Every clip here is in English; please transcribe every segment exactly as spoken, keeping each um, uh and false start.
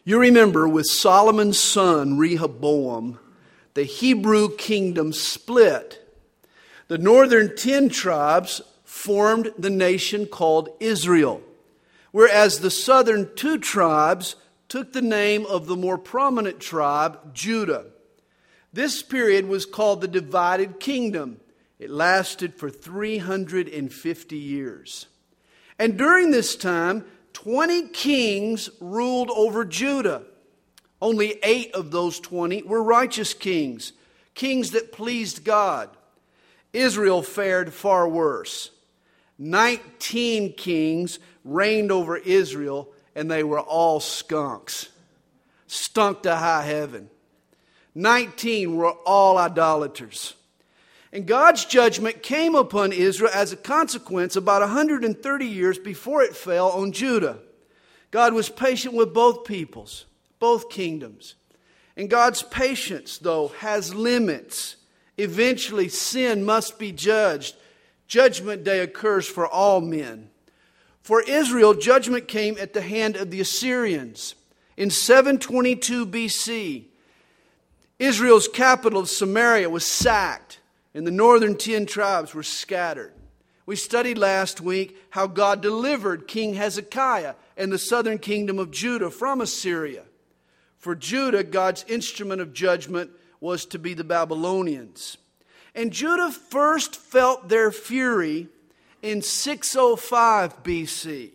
You remember with Solomon's son Rehoboam, the Hebrew kingdom split. The northern ten tribes formed the nation called Israel, whereas the southern two tribes took the name of the more prominent tribe, Judah. This period was called the divided kingdom. It lasted for three hundred fifty years. And during this time, twenty kings ruled over Judah. Only eight of those twenty were righteous kings, kings that pleased God. Israel fared far worse. Nineteen kings reigned over Israel, and they were all skunks. Stunk to high heaven. Nineteen were all idolaters. And God's judgment came upon Israel as a consequence about one hundred thirty years before it fell on Judah. God was patient with both peoples, both kingdoms. And God's patience, though, has limits. Eventually, sin must be judged. Judgment day occurs for all men. For Israel, judgment came at the hand of the Assyrians. In seven twenty-two B C, Israel's capital of Samaria was sacked, and the northern ten tribes were scattered. We studied last week how God delivered King Hezekiah and the southern kingdom of Judah from Assyria. For Judah, God's instrument of judgment was to be the Babylonians. And Judah first felt their fury in six oh five B C.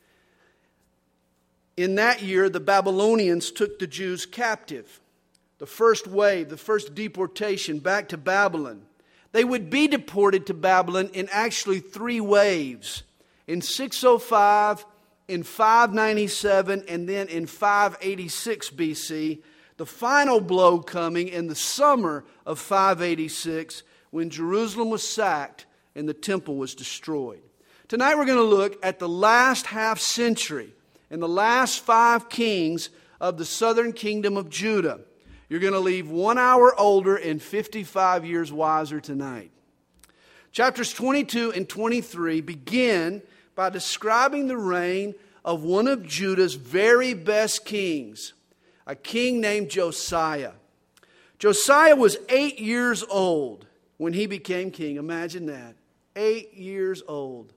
In that year, the Babylonians took the Jews captive. The first wave, the first deportation back to Babylon. They would be deported to Babylon in actually three waves. In six oh five, in five ninety-seven, and then in five eighty-six B C. The final blow coming in the summer of five eighty-six, when Jerusalem was sacked and the temple was destroyed. Tonight we're going to look at the last half century and the last five kings of the southern kingdom of Judah. You're going to leave one hour older and fifty-five years wiser tonight. Chapters twenty-two and twenty-three begin by describing the reign of one of Judah's very best kings, a king named Josiah. Josiah was eight years old when he became king. Imagine that. Eight years old.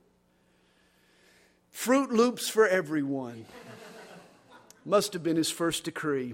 Fruit Loops for everyone. Must have been his first decree.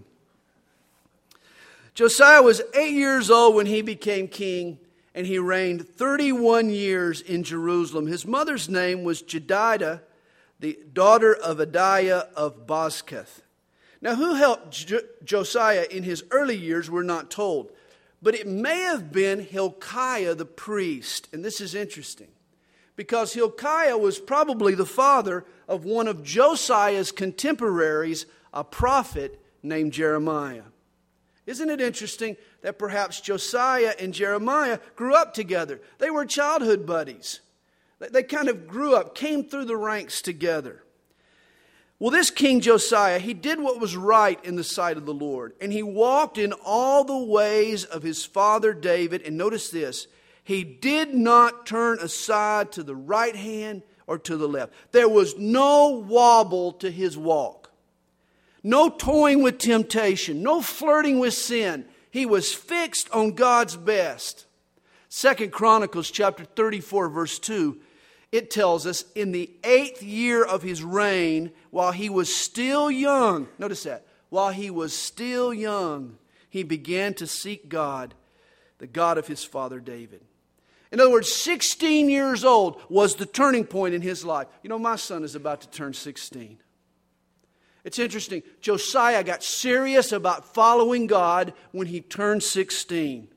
Josiah was eight years old when he became king, and he reigned thirty-one years in Jerusalem. His mother's name was Jedidah, the daughter of Adiah of Bozkath. Now, who helped J- Josiah in his early years, we're not told. But it may have been Hilkiah the priest. And this is interesting, because Hilkiah was probably the father of one of Josiah's contemporaries, a prophet named Jeremiah. Isn't it interesting that perhaps Josiah and Jeremiah grew up together? They were childhood buddies. They kind of grew up, came through the ranks together. Well, this King Josiah, he did what was right in the sight of the Lord. And he walked in all the ways of his father David. And notice this, he did not turn aside to the right hand or to the left. There was no wobble to his walk. No toying with temptation, no flirting with sin. He was fixed on God's best. Second Chronicles chapter thirty-four, verse two, it tells us, in the eighth year of his reign, while he was still young, notice that, while he was still young, he began to seek God, the God of his father David. In other words, sixteen years old was the turning point in his life. You know, my son is about to turn sixteen. It's interesting. Josiah got serious about following God when he turned sixteen.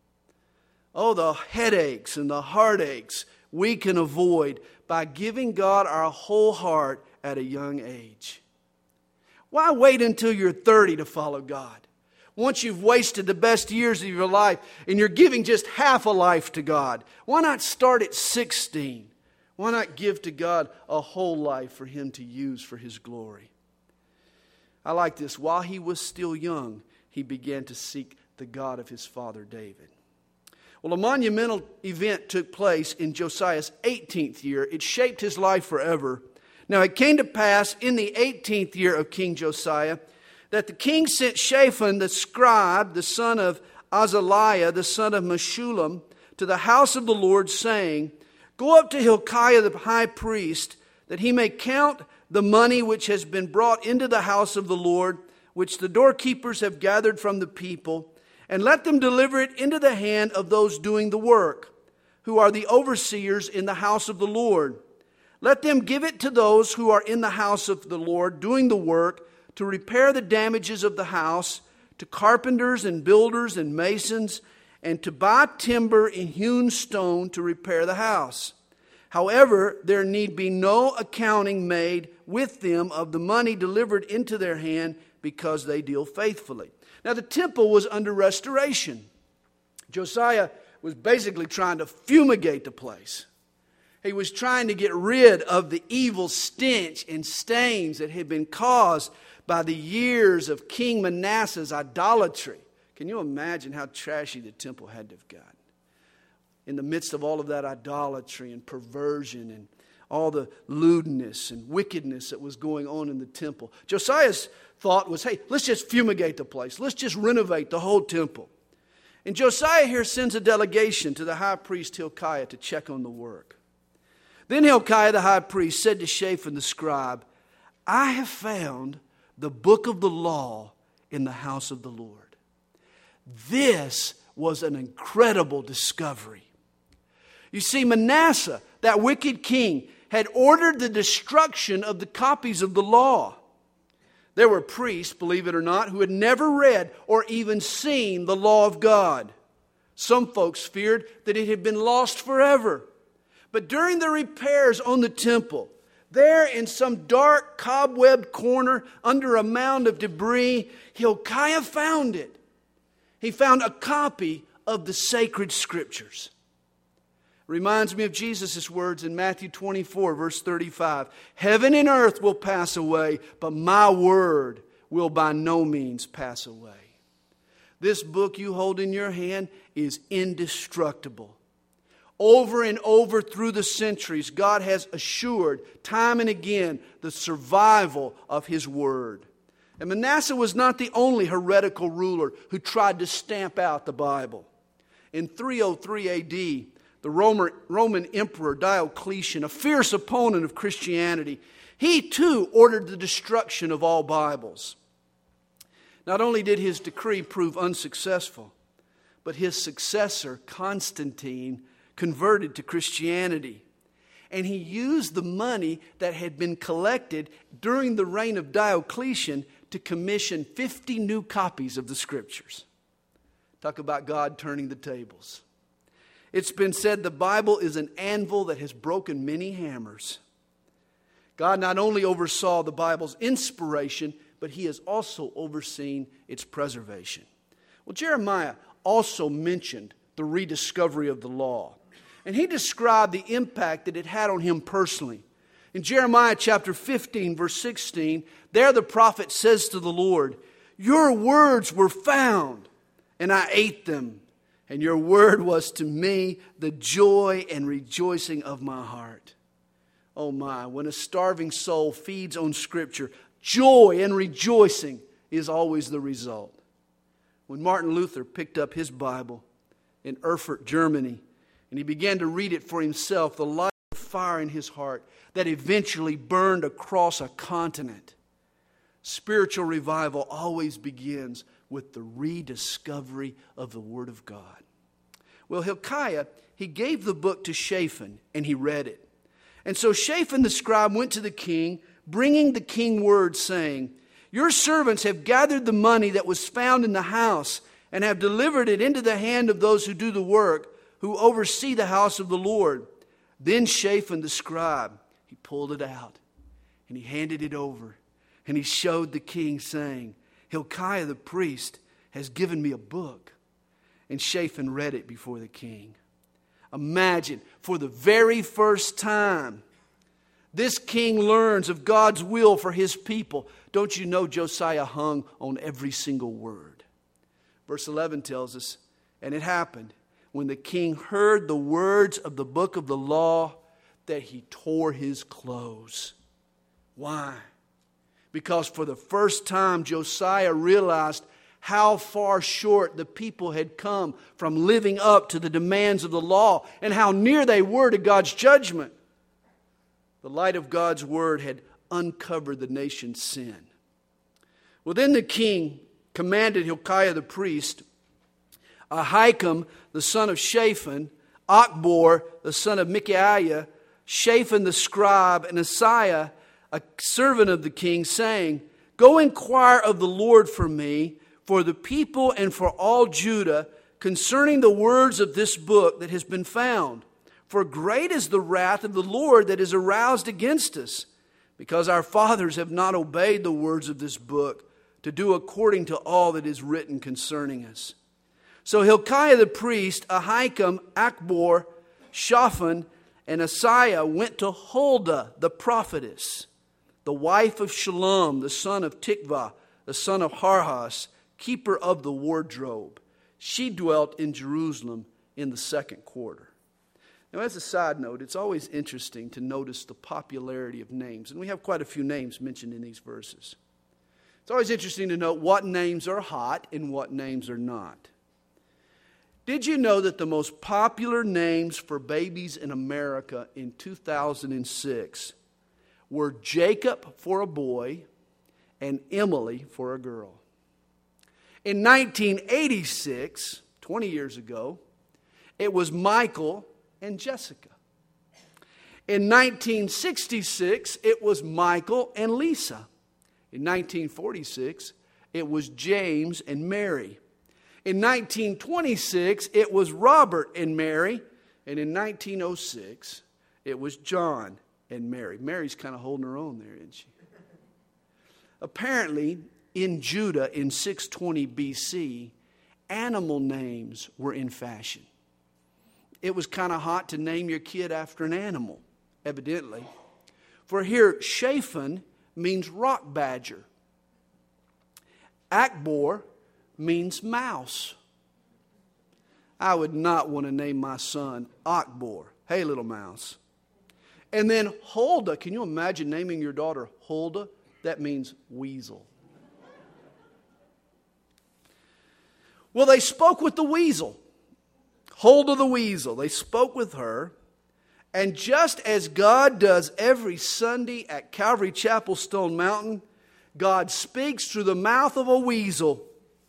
Oh, the headaches and the heartaches we can avoid by giving God our whole heart at a young age. Why wait until you're thirty to follow God? Once you've wasted the best years of your life and you're giving just half a life to God, why not start at sixteen? Why not give to God a whole life for Him to use for His glory? I like this. While he was still young, he began to seek the God of his father David. Well, a monumental event took place in Josiah's eighteenth year. It shaped his life forever. Now, it came to pass in the eighteenth year of King Josiah that the king sent Shaphan the scribe, the son of Azaliah, the son of Meshullam, to the house of the Lord, saying, Go up to Hilkiah the high priest, that he may count the money which has been brought into the house of the Lord, which the doorkeepers have gathered from the people, and let them deliver it into the hand of those doing the work, who are the overseers in the house of the Lord. Let them give it to those who are in the house of the Lord, doing the work, to repair the damages of the house, to carpenters and builders and masons, and to buy timber and hewn stone to repair the house. However, there need be no accounting made with them of the money delivered into their hand, because they deal faithfully. Now the temple was under restoration. Josiah was basically trying to fumigate the place. He was trying to get rid of the evil stench and stains that had been caused by the years of King Manasseh's idolatry. Can you imagine how trashy the temple had to have gotten? In the midst of all of that idolatry and perversion and all the lewdness and wickedness that was going on in the temple, Josiah's thought was, hey, let's just fumigate the place. Let's just renovate the whole temple. And Josiah here sends a delegation to the high priest Hilkiah to check on the work. Then Hilkiah the high priest said to Shaphan the scribe, I have found the book of the law in the house of the Lord. This was an incredible discovery. You see, Manasseh, that wicked king, had ordered the destruction of the copies of the law. There were priests, believe it or not, who had never read or even seen the law of God. Some folks feared that it had been lost forever. But during the repairs on the temple, there in some dark cobwebbed corner under a mound of debris, Hilkiah found it. He found a copy of the sacred scriptures. Reminds me of Jesus' words in Matthew twenty-four, verse thirty-five. Heaven and earth will pass away, but my word will by no means pass away. This book you hold in your hand is indestructible. Over and over through the centuries, God has assured time and again the survival of His word. And Manasseh was not the only heretical ruler who tried to stamp out the Bible. In three oh three A D, the Roman, Roman Emperor Diocletian, a fierce opponent of Christianity, he too ordered the destruction of all Bibles. Not only did his decree prove unsuccessful, but his successor, Constantine, converted to Christianity. And he used the money that had been collected during the reign of Diocletian to commission fifty new copies of the Scriptures. Talk about God turning the tables. It's been said the Bible is an anvil that has broken many hammers. God not only oversaw the Bible's inspiration, but He has also overseen its preservation. Well, Jeremiah also mentioned the rediscovery of the law. And he described the impact that it had on him personally. In Jeremiah chapter fifteen, verse sixteen, there the prophet says to the Lord, Your words were found, and I ate them. And your word was to me the joy and rejoicing of my heart. Oh my, when a starving soul feeds on Scripture, joy and rejoicing is always the result. When Martin Luther picked up his Bible in Erfurt, Germany, and he began to read it for himself, the light of fire in his heart that eventually burned across a continent. Spiritual revival always begins with the rediscovery of the Word of God. Well, Hilkiah, he gave the book to Shaphan, and he read it. And so Shaphan the scribe went to the king, bringing the king word, saying, Your servants have gathered the money that was found in the house, and have delivered it into the hand of those who do the work, who oversee the house of the Lord. Then Shaphan the scribe, he pulled it out, and he handed it over, and he showed the king, saying, Hilkiah the priest has given me a book. And Shaphan read it before the king. Imagine, for the very first time, this king learns of God's will for his people. Don't you know Josiah hung on every single word? Verse eleven tells us, and it happened, when the king heard the words of the book of the law, that he tore his clothes. Why? because for the first time Josiah realized how far short the people had come from living up to the demands of the law and how near they were to God's judgment. The light of God's word had uncovered the nation's sin. Well, then the king commanded Hilkiah the priest, Ahikam the son of Shaphan, Achbor the son of Micaiah, Shaphan the scribe, and Asaiah, a servant of the king, saying, Go inquire of the Lord for me, for the people and for all Judah, concerning the words of this book that has been found. For great is the wrath of the Lord that is aroused against us, because our fathers have not obeyed the words of this book, to do according to all that is written concerning us. So Hilkiah the priest, Ahikam, Achbor, Shaphan, and Asaiah went to Huldah the prophetess, the wife of Shallum, the son of Tikvah, the son of Harhas, keeper of the wardrobe. She dwelt in Jerusalem in the second quarter. Now, as a side note, it's always interesting to notice the popularity of names. And we have quite a few names mentioned in these verses. It's always interesting to note what names are hot and what names are not. Did you know that the most popular names for babies in America in two thousand six were Jacob for a boy and Emily for a girl? In nineteen eighty-six, twenty years ago, it was Michael and Jessica. In nineteen sixty-six, it was Michael and Lisa. In nineteen forty-six, it was James and Mary. In nineteen twenty-six, it was Robert and Mary. And in nineteen oh six, it was John and Mary. Mary's kind of holding her own there, isn't she? Apparently, in Judah in six twenty B C, animal names were in fashion. It was kind of hot to name your kid after an animal, evidently. For here, Shaphan means rock badger. Achbor means mouse. I would not want to name my son Achbor. Hey, little mouse. And then Huldah. Can you imagine naming your daughter Huldah? That means weasel. Well, they spoke with the weasel. Huldah the weasel. They spoke with her. And just as God does every Sunday at Calvary Chapel, Stone Mountain, God speaks through the mouth of a weasel.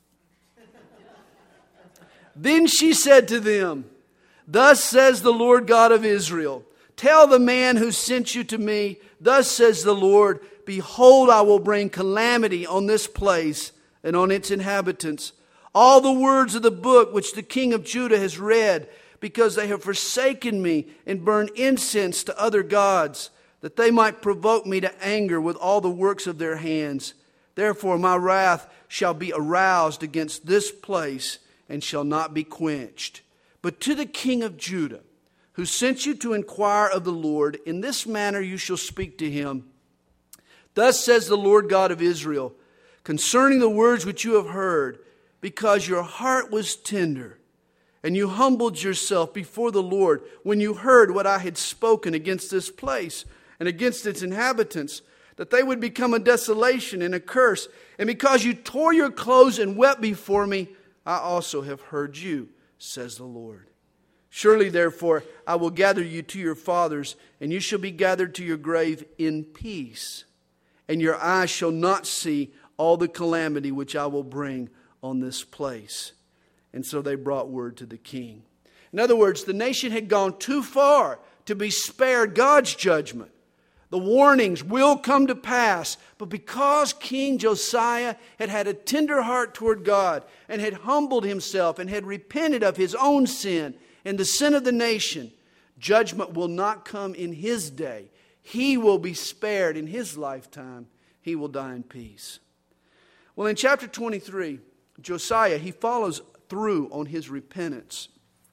Then she said to them, Thus says the Lord God of Israel, Tell the man who sent you to me, Thus says the Lord, Behold, I will bring calamity on this place and on its inhabitants. All the words of the book which the king of Judah has read, because they have forsaken me and burned incense to other gods, that they might provoke me to anger with all the works of their hands. Therefore my wrath shall be aroused against this place and shall not be quenched. But to the king of Judah, who sent you to inquire of the Lord, in this manner you shall speak to him. Thus says the Lord God of Israel, concerning the words which you have heard, because your heart was tender, and you humbled yourself before the Lord when you heard what I had spoken against this place and against its inhabitants, that they would become a desolation and a curse. And because you tore your clothes and wept before me, I also have heard you, says the Lord. Surely, therefore, I will gather you to your fathers, and you shall be gathered to your grave in peace. And your eyes shall not see all the calamity which I will bring on this place. And so they brought word to the king. In other words, the nation had gone too far to be spared God's judgment. The warnings will come to pass. But because King Josiah had had a tender heart toward God and had humbled himself and had repented of his own sin and the sin of the nation, judgment will not come in his day. He will be spared in his lifetime. He will die in peace. Well, in chapter twenty-three, Josiah, he follows through on his repentance.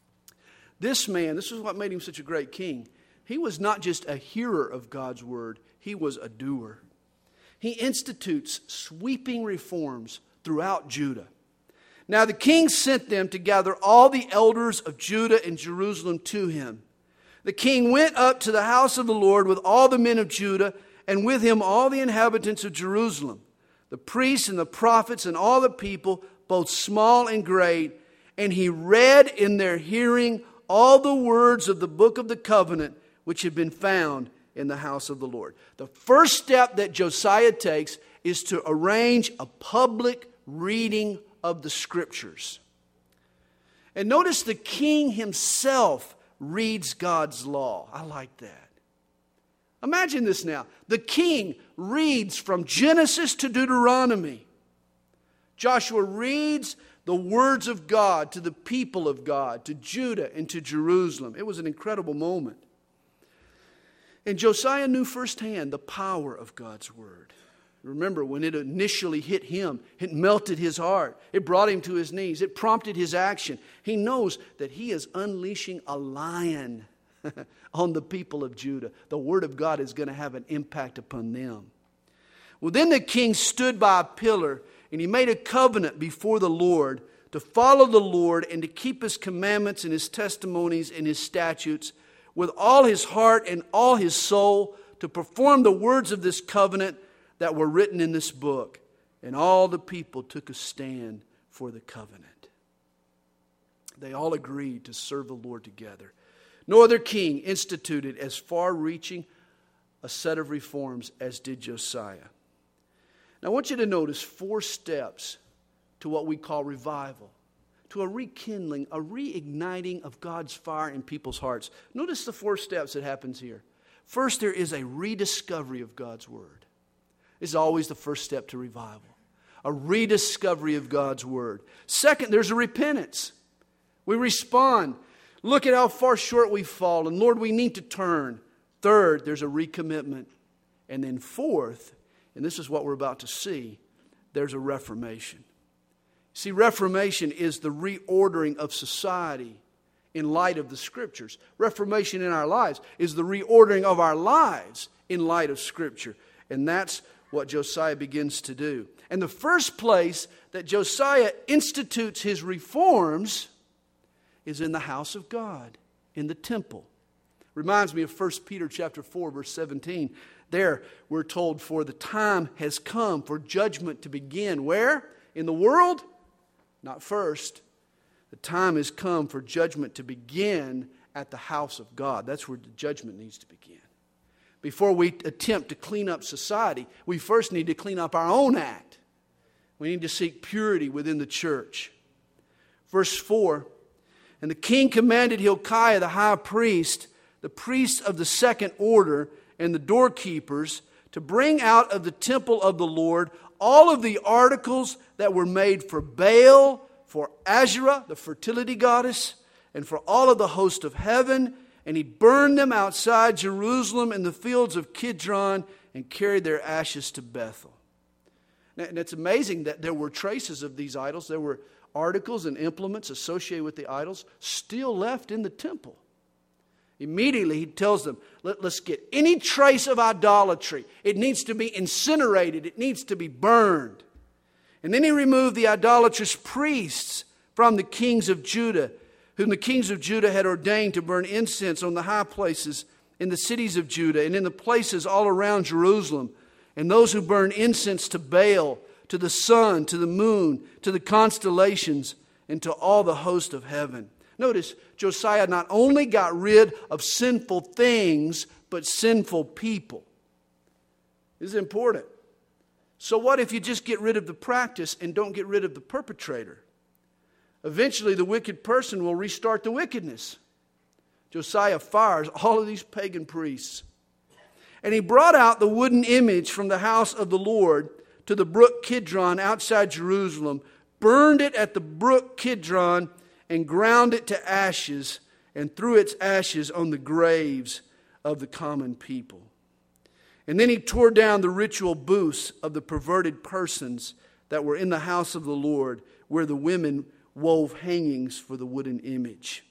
This man, this is what made him such a great king. He was not just a hearer of God's word, he was a doer. He institutes sweeping reforms throughout Judah. Now the king sent them to gather all the elders of Judah and Jerusalem to him. The king went up to the house of the Lord with all the men of Judah and with him all the inhabitants of Jerusalem, the priests and the prophets and all the people, both small and great. And he read in their hearing all the words of the book of the covenant which had been found in the house of the Lord. The first step that Josiah takes is to arrange a public reading of the scriptures. And notice the king himself reads God's law. I like that. Imagine this now. The king reads from Genesis to Deuteronomy. Joshua reads the words of God to the people of God, to Judah and to Jerusalem. It was an incredible moment. And Josiah knew firsthand the power of God's word. Remember, when it initially hit him, it melted his heart. It brought him to his knees. It prompted his action. He knows that he is unleashing a lion on the people of Judah. The word of God is going to have an impact upon them. Well, then the king stood by a pillar, and he made a covenant before the Lord to follow the Lord and to keep his commandments and his testimonies and his statutes with all his heart and all his soul, to perform the words of this covenant that were written in this book. And all the people took a stand for the covenant. They all agreed to serve the Lord together. No other king instituted as far-reaching a set of reforms as did Josiah. Now I want you to notice four steps to what we call revival, to a rekindling, a reigniting of God's fire in people's hearts. Notice the four steps that happens here. First, there is a rediscovery of God's word. This is always the first step to revival. A rediscovery of God's word. Second, there's a repentance. We respond. Look at how far short we've fallen. Lord, we need to turn. Third, there's a recommitment. And then fourth, and this is what we're about to see, there's a reformation. See, reformation is the reordering of society in light of the Scriptures. Reformation in our lives is the reordering of our lives in light of Scripture. And that's what Josiah begins to do. And the first place that Josiah institutes his reforms is in the house of God, in the temple. Reminds me of First Peter chapter four, verse seventeen. There we're told, for the time has come for judgment to begin. Where? In the world? Not first. The time has come for judgment to begin at the house of God. That's where the judgment needs to begin. Before we attempt to clean up society, we first need to clean up our own act. We need to seek purity within the church. Verse four, and the king commanded Hilkiah the high priest, the priests of the second order, and the doorkeepers to bring out of the temple of the Lord all of the articles that were made for Baal, for Asherah, the fertility goddess, and for all of the host of heaven. And he burned them outside Jerusalem in the fields of Kidron and carried their ashes to Bethel. Now, and it's amazing that there were traces of these idols. There were articles and implements associated with the idols still left in the temple. Immediately he tells them, Let, let's get any trace of idolatry. It needs to be incinerated. It needs to be burned. And then he removed the idolatrous priests from the kings of Judah, whom the kings of Judah had ordained to burn incense on the high places in the cities of Judah and in the places all around Jerusalem, and those who burn incense to Baal, to the sun, to the moon, to the constellations, and to all the host of heaven. Notice, Josiah not only got rid of sinful things, but sinful people. This is important. So what if you just get rid of the practice and don't get rid of the perpetrator? Eventually, the wicked person will restart the wickedness. Josiah fires all of these pagan priests. And he brought out the wooden image from the house of the Lord to the brook Kidron outside Jerusalem, burned it at the brook Kidron, and ground it to ashes, and threw its ashes on the graves of the common people. And then he tore down the ritual booths of the perverted persons that were in the house of the Lord, where the women wove hangings for the wooden image.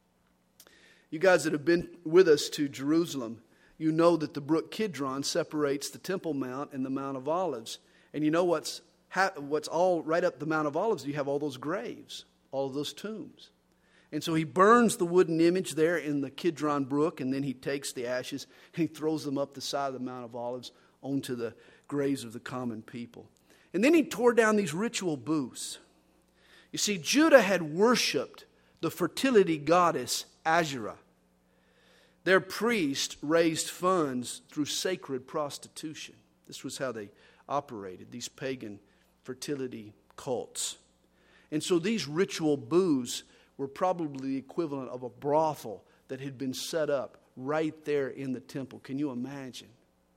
You guys that have been with us to Jerusalem, you know that the brook Kidron separates the Temple Mount and the Mount of Olives. And you know what's what's all right up the Mount of Olives? You have all those graves, all of those tombs. And so he burns the wooden image there in the Kidron brook, and then he takes the ashes and he throws them up the side of the Mount of Olives onto the graves of the common people. And then he tore down these ritual booths. You see, Judah had worshipped the fertility goddess Asherah. Their priest raised funds through sacred prostitution. This was how they operated, these pagan fertility cults. And so these ritual booths were probably the equivalent of a brothel that had been set up right there in the temple. Can you imagine?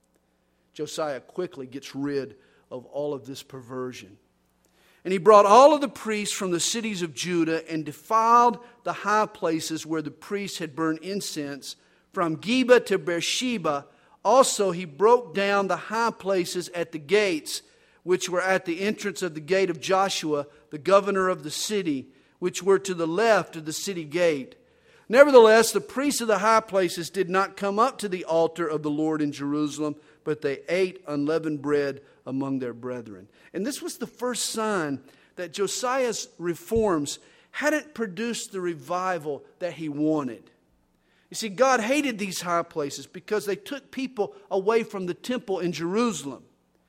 Josiah quickly gets rid of all of this perversion. And he brought all of the priests from the cities of Judah and defiled the high places where the priests had burned incense, from Geba to Beersheba. Also he broke down the high places at the gates, which were at the entrance of the gate of Joshua, the governor of the city, which were to the left of the city gate. Nevertheless, the priests of the high places did not come up to the altar of the Lord in Jerusalem, but they ate unleavened bread among their brethren. And this was the first sign that Josiah's reforms hadn't produced the revival that he wanted. You see, God hated these high places because they took people away from the temple in Jerusalem.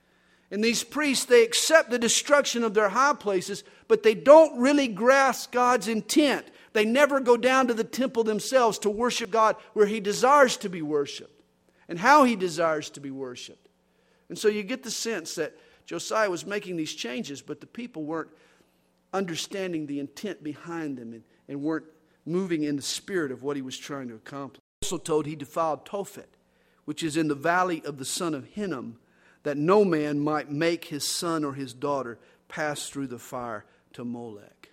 And these priests, they accept the destruction of their high places, but they don't really grasp God's intent. They never go down to the temple themselves to worship God where He desires to be worshiped and how He desires to be worshiped. And so you get the sense that Josiah was making these changes, but the people weren't understanding the intent behind them and, and weren't moving in the spirit of what he was trying to accomplish. Also told he defiled Tophet, which is in the valley of the son of Hinnom, that no man might make his son or his daughter pass through the fire to Molech.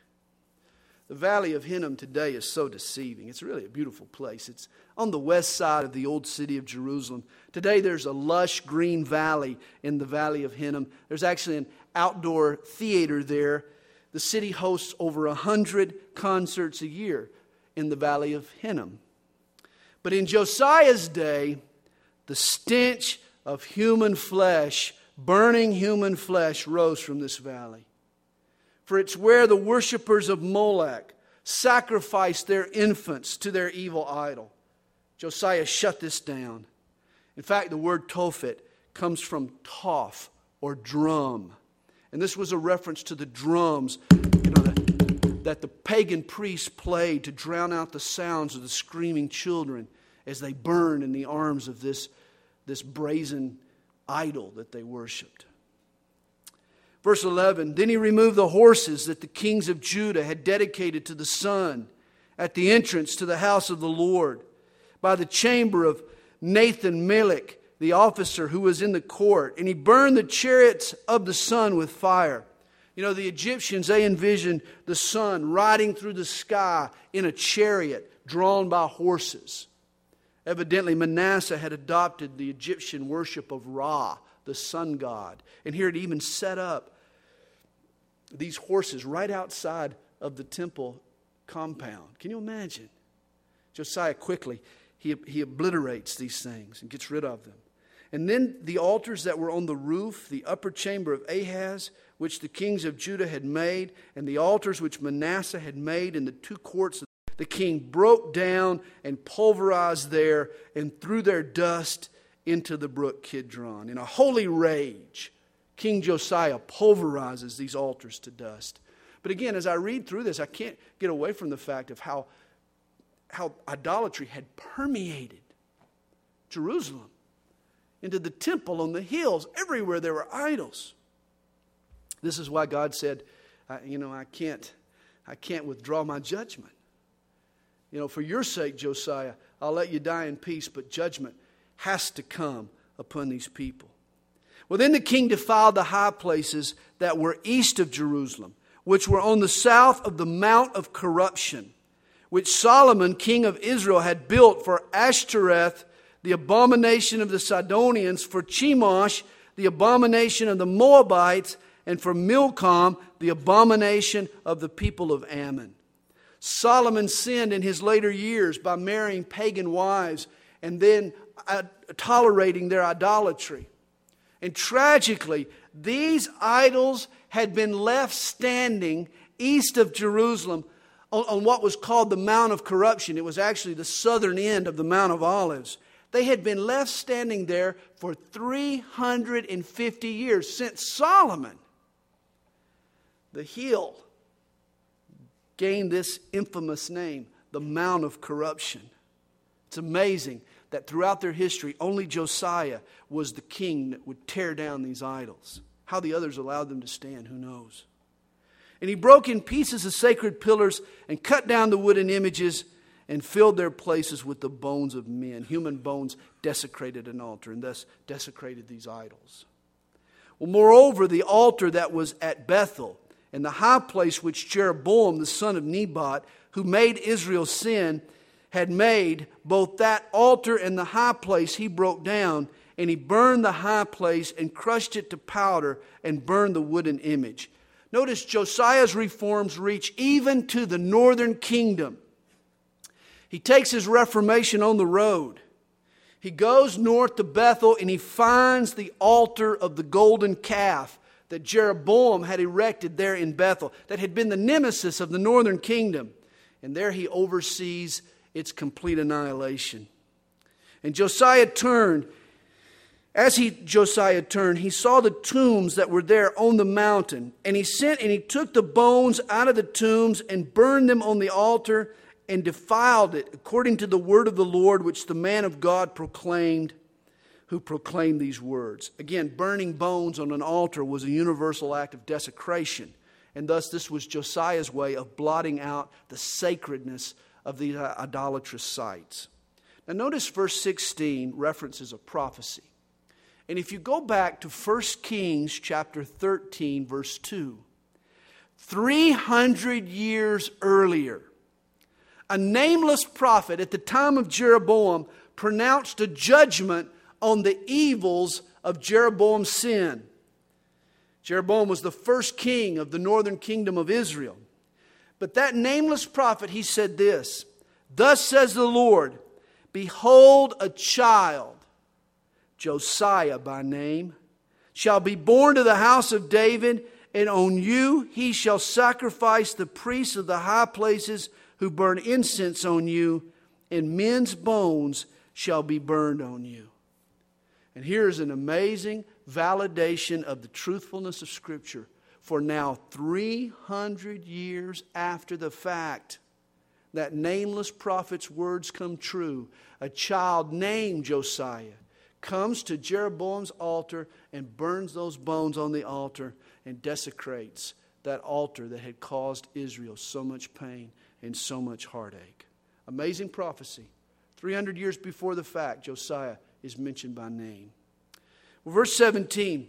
The valley of Hinnom today is so deceiving. It's really a beautiful place. It's on the west side of the old city of Jerusalem. Today there's a lush green valley in the valley of Hinnom. There's actually an outdoor theater there. The city hosts over a hundred concerts a year in the valley of Hinnom. But in Josiah's day, the stench of human flesh, burning human flesh, rose from this valley. For it's where the worshipers of Molech sacrificed their infants to their evil idol. Josiah shut this down. In fact, the word Tophet comes from toph, or drum. And this was a reference to the drums, you know, that, that the pagan priests played to drown out the sounds of the screaming children as they burned in the arms of this, this brazen idol that they worshipped. Verse eleven, then he removed the horses that the kings of Judah had dedicated to the sun at the entrance to the house of the Lord, by the chamber of Nathan Melech, the officer who was in the court. And he burned the chariots of the sun with fire. You know, the Egyptians, they envisioned the sun riding through the sky in a chariot drawn by horses. Evidently, Manasseh had adopted the Egyptian worship of Ra, the sun god. And here it even set up these horses right outside of the temple compound. Can you imagine? Josiah quickly, he, he obliterates these things and gets rid of them. And then the altars that were on the roof, the upper chamber of Ahaz, which the kings of Judah had made, and the altars which Manasseh had made in the two courts, the king broke down and pulverized there and threw their dust into the brook Kidron. In a holy rage, King Josiah pulverizes these altars to dust. But again, as I read through this, I can't get away from the fact of how, how idolatry had permeated Jerusalem into the temple on the hills. Everywhere there were idols. This is why God said, I, you know, I can't, I can't withdraw my judgment. You know, for your sake, Josiah, I'll let you die in peace, but judgment has to come upon these people. Well, then the king defiled the high places that were east of Jerusalem, which were on the south of the Mount of Corruption, which Solomon, king of Israel, had built for Ashtoreth, the abomination of the Sidonians, for Chemosh, the abomination of the Moabites, and for Milcom, the abomination of the people of Ammon. Solomon sinned in his later years by marrying pagan wives and then uh, tolerating their idolatry. And tragically, these idols had been left standing east of Jerusalem on, on what was called the Mount of Corruption. It was actually the southern end of the Mount of Olives. They had been left standing there for three hundred fifty years since Solomon. The hill gained this infamous name, the Mount of Corruption. It's amazing that throughout their history, only Josiah was the king that would tear down these idols. How the others allowed them to stand, who knows? And he broke in pieces the sacred pillars and cut down the wooden images and filled their places with the bones of men. Human bones desecrated an altar and thus desecrated these idols. Well, moreover, the altar that was at Bethel and the high place which Jeroboam, the son of Nebat, who made Israel sin, had made, both that altar and the high place he broke down, and he burned the high place and crushed it to powder and burned the wooden image. Notice Josiah's reforms reach even to the northern kingdom. He takes his reformation on the road. He goes north to Bethel and he finds the altar of the golden calf that Jeroboam had erected there in Bethel, that had been the nemesis of the northern kingdom. And there he oversees its complete annihilation. And Josiah turned. As he Josiah turned, he saw the tombs that were there on the mountain. And he sent and he took the bones out of the tombs and burned them on the altar and defiled it according to the word of the Lord, which the man of God proclaimed, who proclaimed these words. Again, burning bones on an altar was a universal act of desecration. And thus this was Josiah's way of blotting out the sacredness of these idolatrous sites. Now notice verse sixteen references a prophecy. And if you go back to First Kings chapter thirteen, verse two, three hundred years earlier, a nameless prophet at the time of Jeroboam pronounced a judgment on the evils of Jeroboam's sin. Jeroboam was the first king of the northern kingdom of Israel. But that nameless prophet, he said this, "Thus says the Lord, behold, a child, Josiah by name, shall be born to the house of David, and on you he shall sacrifice the priests of the high places who burn incense on you, and men's bones shall be burned on you." And here's an amazing validation of the truthfulness of Scripture. For now, three hundred years after the fact, that nameless prophet's words come true. A child named Josiah comes to Jeroboam's altar and burns those bones on the altar and desecrates that altar that had caused Israel so much pain and so much heartache. Amazing prophecy. three hundred years before the fact, Josiah is mentioned by name. Well, verse seventeen.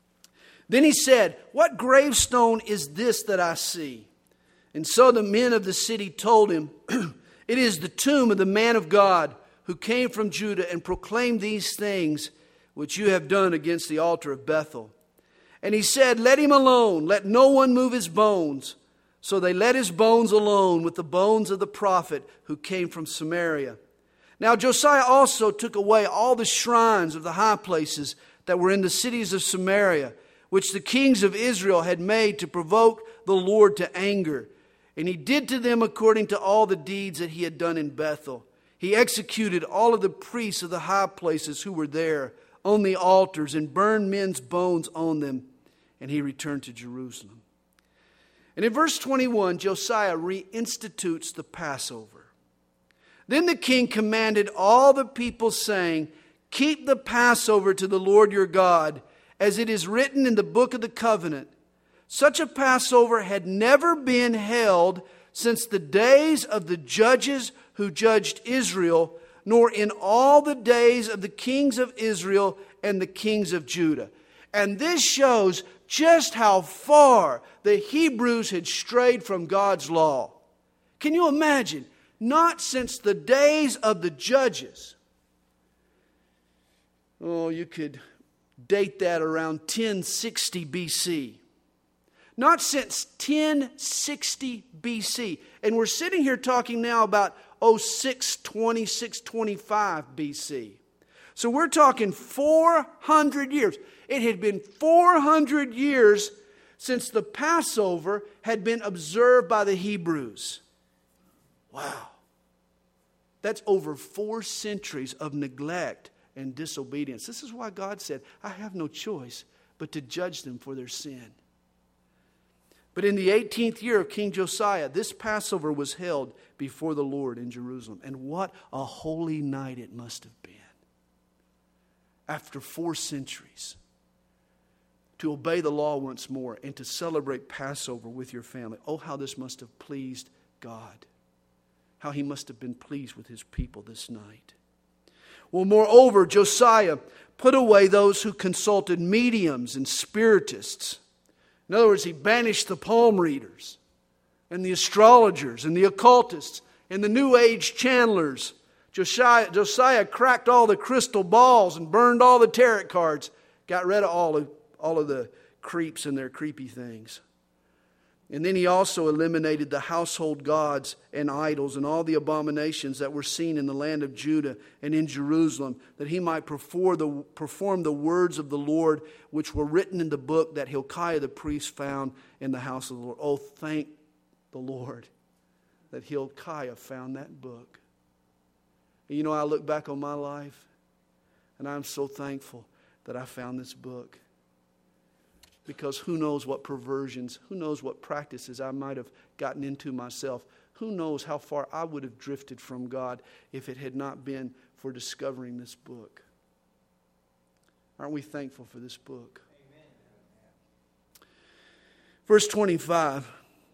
Then he said, "What gravestone is this that I see?" And so the men of the city told him, "It is the tomb of the man of God who came from Judah and proclaimed these things which you have done against the altar of Bethel." And he said, "Let him alone, let no one move his bones." So they let his bones alone with the bones of the prophet who came from Samaria. Now Josiah also took away all the shrines of the high places that were in the cities of Samaria, which the kings of Israel had made to provoke the Lord to anger. And he did to them according to all the deeds that he had done in Bethel. He executed all of the priests of the high places who were there on the altars and burned men's bones on them. And he returned to Jerusalem. And in verse twenty-one, Josiah reinstitutes the Passover. Then the king commanded all the people, saying, "Keep the Passover to the Lord your God, as it is written in the book of the covenant." Such a Passover had never been held since the days of the judges who judged Israel, nor in all the days of the kings of Israel and the kings of Judah. And this shows just how far the Hebrews had strayed from God's law. Can you imagine? Not since the days of the judges. Oh, you could date that around ten sixty B C. Not since ten sixty B C. And we're sitting here talking now about oh six twenty, six twenty-five B C. So we're talking four hundred years. It had been four hundred years since the Passover had been observed by the Hebrews. Wow. That's over four centuries of neglect and disobedience. This is why God said, I have no choice but to judge them for their sin. But in the eighteenth year of King Josiah, this Passover was held before the Lord in Jerusalem. And what a holy night it must have been. After four centuries, to obey the law once more and to celebrate Passover with your family. Oh, how this must have pleased God. How He must have been pleased with His people this night. Well, moreover, Josiah put away those who consulted mediums and spiritists. In other words, he banished the palm readers and the astrologers and the occultists and the New Age channelers. Josiah, Josiah cracked all the crystal balls and burned all the tarot cards. Got rid of all of, all of the creeps and their creepy things. And then he also eliminated the household gods and idols and all the abominations that were seen in the land of Judah and in Jerusalem, that he might perform the, perform the words of the Lord which were written in the book that Hilkiah the priest found in the house of the Lord. Oh, thank the Lord that Hilkiah found that book. And you know, I look back on my life and I'm so thankful that I found this book. Because who knows what perversions, who knows what practices I might have gotten into myself. Who knows how far I would have drifted from God if it had not been for discovering this book. Aren't we thankful for this book? Amen. Verse twenty-five.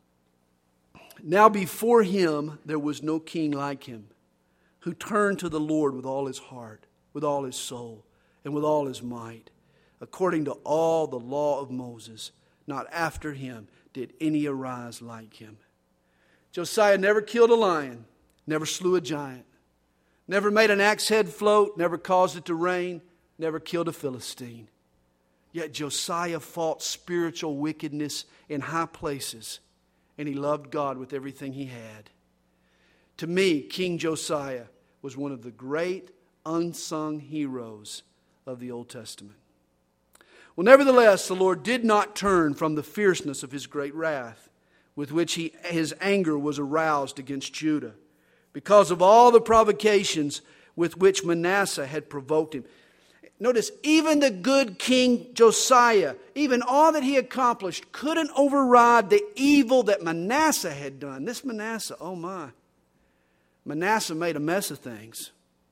Now before him there was no king like him, who turned to the Lord with all his heart, with all his soul, and with all his might, according to all the law of Moses. Not after him did any arise like him. Josiah never killed a lion, never slew a giant, never made an axe head float, never caused it to rain, never killed a Philistine. Yet Josiah fought spiritual wickedness in high places, and he loved God with everything he had. To me, King Josiah was one of the great unsung heroes of the Old Testament. Well, nevertheless, the Lord did not turn from the fierceness of His great wrath, with which he, His anger was aroused against Judah, because of all the provocations with which Manasseh had provoked him. Notice, even the good King Josiah, even all that he accomplished, couldn't override the evil that Manasseh had done. This Manasseh, oh my. Manasseh made a mess of things.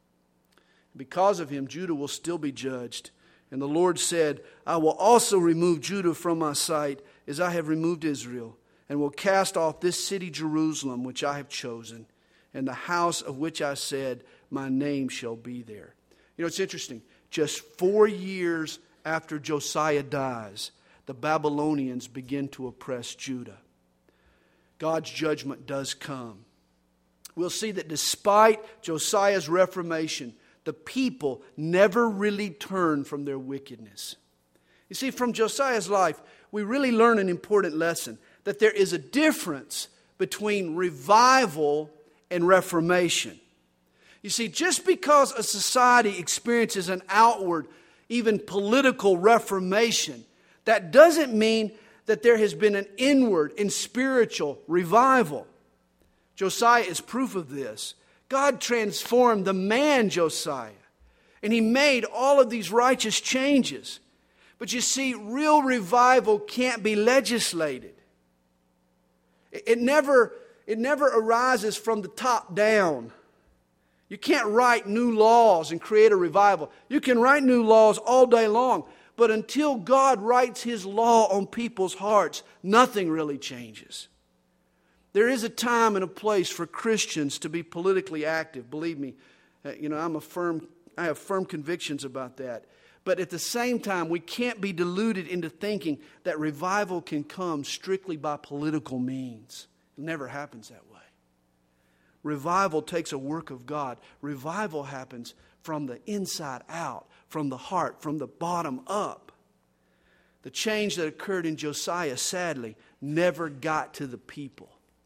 Because of him, Judah will still be judged. And the Lord said, I will also remove Judah from my sight, as I have removed Israel, and will cast off this city Jerusalem, which I have chosen, and the house of which I said, my name shall be there. You know, it's interesting. Just four years after Josiah dies, the Babylonians begin to oppress Judah. God's judgment does come. We'll see that despite Josiah's reformation, the people never really turned from their wickedness. You see, from Josiah's life, we really learn an important lesson, that there is a difference between revival and reformation. You see, just because a society experiences an outward, even political reformation, that doesn't mean that there has been an inward and spiritual revival. Josiah is proof of this. God transformed the man Josiah, and He made all of these righteous changes. But you see, real revival can't be legislated. It never, it never arises from the top down. You can't write new laws and create a revival. You can write new laws all day long, but until God writes His law on people's hearts, nothing really changes. There is a time and a place for Christians to be politically active. Believe me, you know, I'm a firm, I have firm convictions about that. But at the same time, we can't be deluded into thinking that revival can come strictly by political means. It never happens that way. Revival takes a work of God. Revival happens from the inside out, from the heart, from the bottom up. The change that occurred in Josiah, sadly, never got to the people.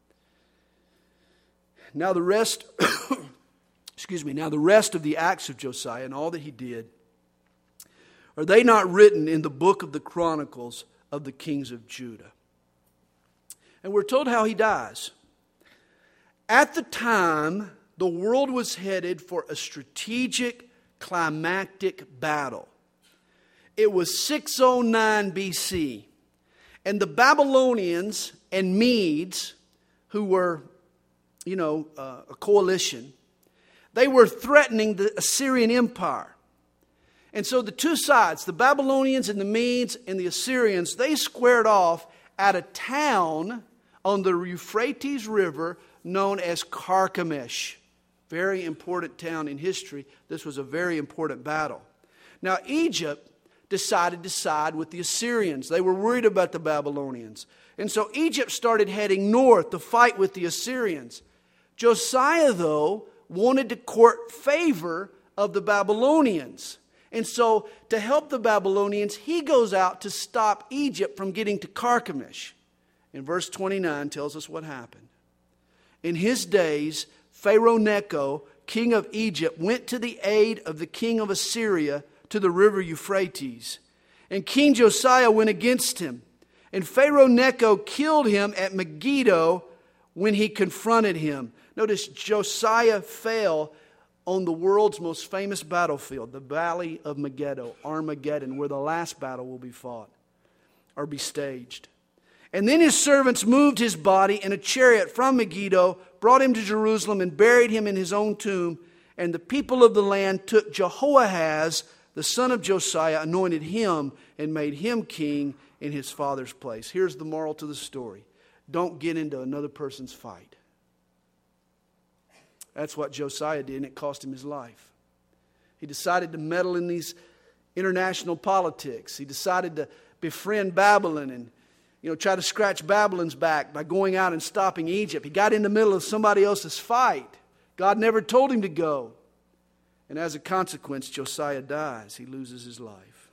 Now the rest, excuse me, now the rest of the acts of Josiah and all that he did, are they not written in the book of the Chronicles of the kings of Judah? And we're told how he dies. At the time the world was headed for a strategic, climactic battle. It was six oh nine B C, and the Babylonians and Medes, who were, you know, uh, a coalition, they were threatening the Assyrian Empire. And so the two sides, the Babylonians and the Medes and the Assyrians, they squared off at a town on the Euphrates River known as Carchemish. Very important town in history. This was a very important battle. Now, Egypt decided to side with the Assyrians. They were worried about the Babylonians. And so Egypt started heading north to fight with the Assyrians. Josiah, though, wanted to court favor of the Babylonians. And so, to help the Babylonians, he goes out to stop Egypt from getting to Carchemish. And verse twenty-nine tells us what happened. In his days, Pharaoh Necho, king of Egypt, went to the aid of the king of Assyria to the river Euphrates. And King Josiah went against him. And Pharaoh Necho killed him at Megiddo when he confronted him. Notice Josiah fell on the world's most famous battlefield, the Valley of Megiddo, Armageddon, where the last battle will be fought or be staged. And then his servants moved his body in a chariot from Megiddo, brought him to Jerusalem, and buried him in his own tomb. And the people of the land took Jehoahaz, the son of Josiah, anointed him, and made him king in his father's place. Here's the moral to the story. Don't get into another person's fight. That's what Josiah did, and it cost him his life. He decided to meddle in these international politics. He decided to befriend Babylon and, you know, try to scratch Babylon's back by going out and stopping Egypt. He got in the middle of somebody else's fight. God never told him to go. And as a consequence, Josiah dies. He loses his life.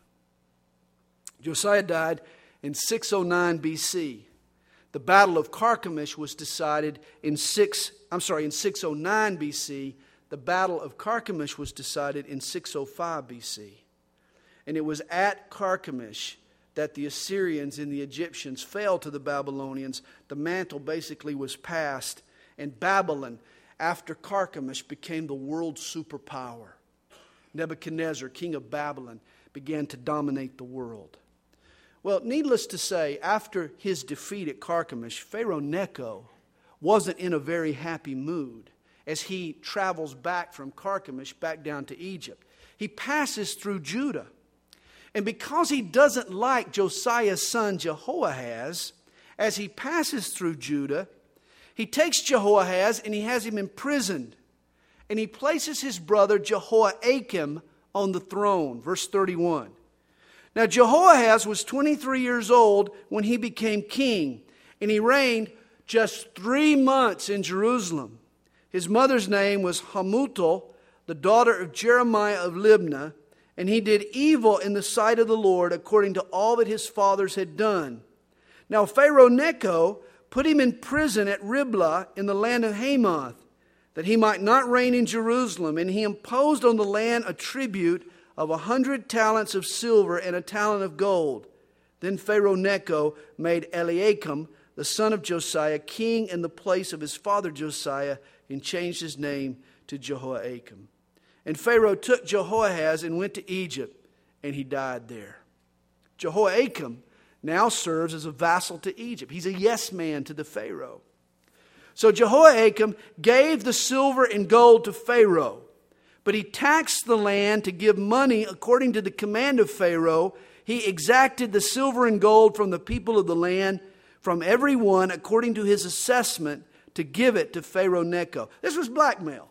Josiah died in six oh nine B C. The Battle of Carchemish was decided in six. I'm sorry, in six oh nine B C. The Battle of Carchemish was decided in six oh five B C. And it was at Carchemish that the Assyrians and the Egyptians fell to the Babylonians. The mantle basically was passed, and Babylon, after Carchemish, became the world superpower. Nebuchadnezzar, king of Babylon, began to dominate the world. Well, needless to say, after his defeat at Carchemish, Pharaoh Necho wasn't in a very happy mood as he travels back from Carchemish back down to Egypt. He passes through Judah. And because he doesn't like Josiah's son Jehoahaz, as he passes through Judah, he takes Jehoahaz and he has him imprisoned. And he places his brother Jehoiakim on the throne. Verse thirty-one. Now Jehoahaz was twenty-three years old when he became king, and he reigned just three months in Jerusalem. His mother's name was Hamutal, the daughter of Jeremiah of Libnah, and he did evil in the sight of the Lord according to all that his fathers had done. Now Pharaoh Necho put him in prison at Riblah in the land of Hamath, that he might not reign in Jerusalem, and he imposed on the land a tribute of a hundred talents of silver and a talent of gold. Then Pharaoh Necho made Eliakim, the son of Josiah, king in the place of his father Josiah, and changed his name to Jehoiakim. And Pharaoh took Jehoahaz and went to Egypt, and he died there. Jehoiakim now serves as a vassal to Egypt. He's a yes man to the Pharaoh. So Jehoiakim gave the silver and gold to Pharaoh, but he taxed the land to give money according to the command of Pharaoh. He exacted the silver and gold from the people of the land, from every one according to his assessment, to give it to Pharaoh Necho. This was blackmail.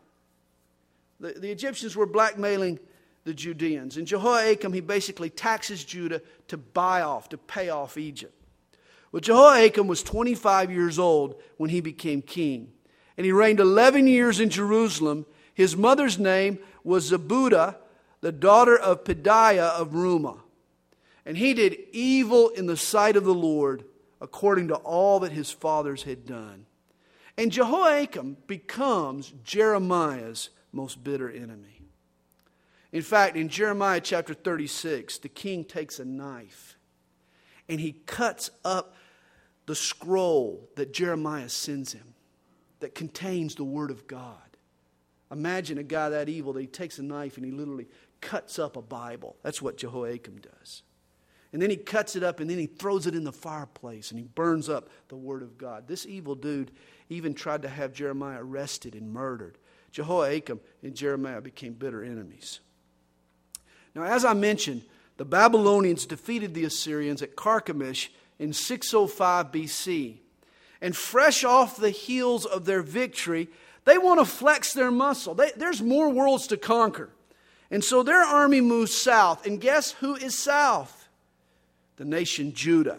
The, the Egyptians were blackmailing the Judeans. And Jehoiakim, he basically taxes Judah to buy off, to pay off Egypt. Well, Jehoiakim was twenty-five years old when he became king. And he reigned eleven years in Jerusalem. His mother's name was Zebudah, the daughter of Pedaiah of Rumah. And he did evil in the sight of the Lord, according to all that his fathers had done. And Jehoiakim becomes Jeremiah's most bitter enemy. In fact, in Jeremiah chapter thirty-six, the king takes a knife and he cuts up the scroll that Jeremiah sends him that contains the word of God. Imagine a guy that evil that he takes a knife and he literally cuts up a Bible. That's what Jehoiakim does. And then he cuts it up and then he throws it in the fireplace and he burns up the Word of God. This evil dude even tried to have Jeremiah arrested and murdered. Jehoiakim and Jeremiah became bitter enemies. Now, as I mentioned, the Babylonians defeated the Assyrians at Carchemish in six oh five B C. And fresh off the heels of their victory, they want to flex their muscle. They, there's more worlds to conquer. And so their army moves south. And guess who is south? The nation Judah.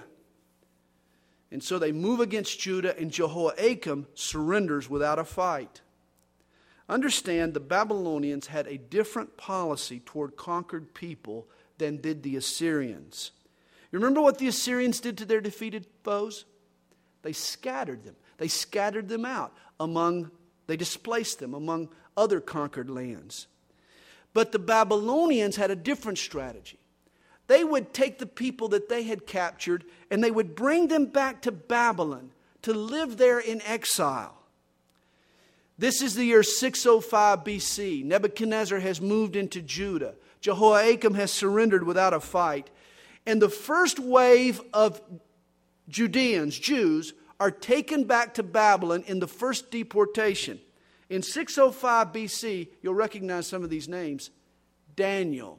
And so they move against Judah, and Jehoiakim surrenders without a fight. Understand, the Babylonians had a different policy toward conquered people than did the Assyrians. You remember what the Assyrians did to their defeated foes? They scattered them. They scattered them out among, they displaced them among other conquered lands. But the Babylonians had a different strategy. They would take the people that they had captured and they would bring them back to Babylon to live there in exile. This is the year six oh five B C. Nebuchadnezzar has moved into Judah. Jehoiakim has surrendered without a fight. And the first wave of Judeans, Jews, are taken back to Babylon in the first deportation. In six oh five B C, you'll recognize some of these names. Daniel,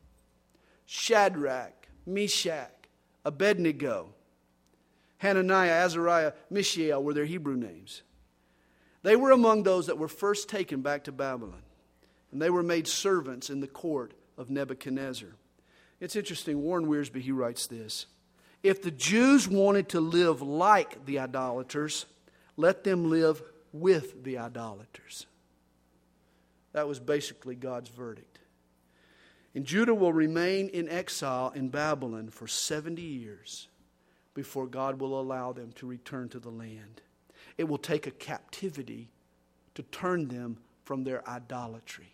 Shadrach, Meshach, Abednego, Hananiah, Azariah, Mishael were their Hebrew names. They were among those that were first taken back to Babylon. And they were made servants in the court of Nebuchadnezzar. It's interesting, Warren Wiersbe, he writes this. If the Jews wanted to live like the idolaters, let them live with the idolaters. That was basically God's verdict. And Judah will remain in exile in Babylon for seventy years before God will allow them to return to the land. It will take a captivity to turn them from their idolatry.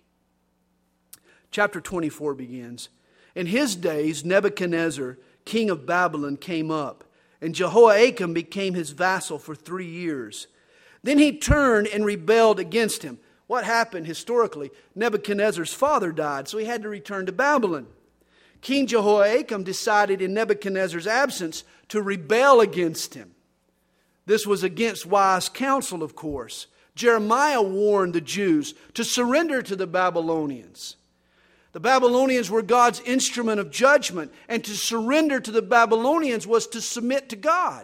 Chapter twenty-four begins. In his days, Nebuchadnezzar, king of Babylon, came up, and Jehoiakim became his vassal for three years. Then he turned and rebelled against him. What happened historically? Nebuchadnezzar's father died, so he had to return to Babylon. King Jehoiakim decided in Nebuchadnezzar's absence to rebel against him. This was against wise counsel, of course. Jeremiah warned the Jews to surrender to the Babylonians. The Babylonians were God's instrument of judgment, and to surrender to the Babylonians was to submit to God.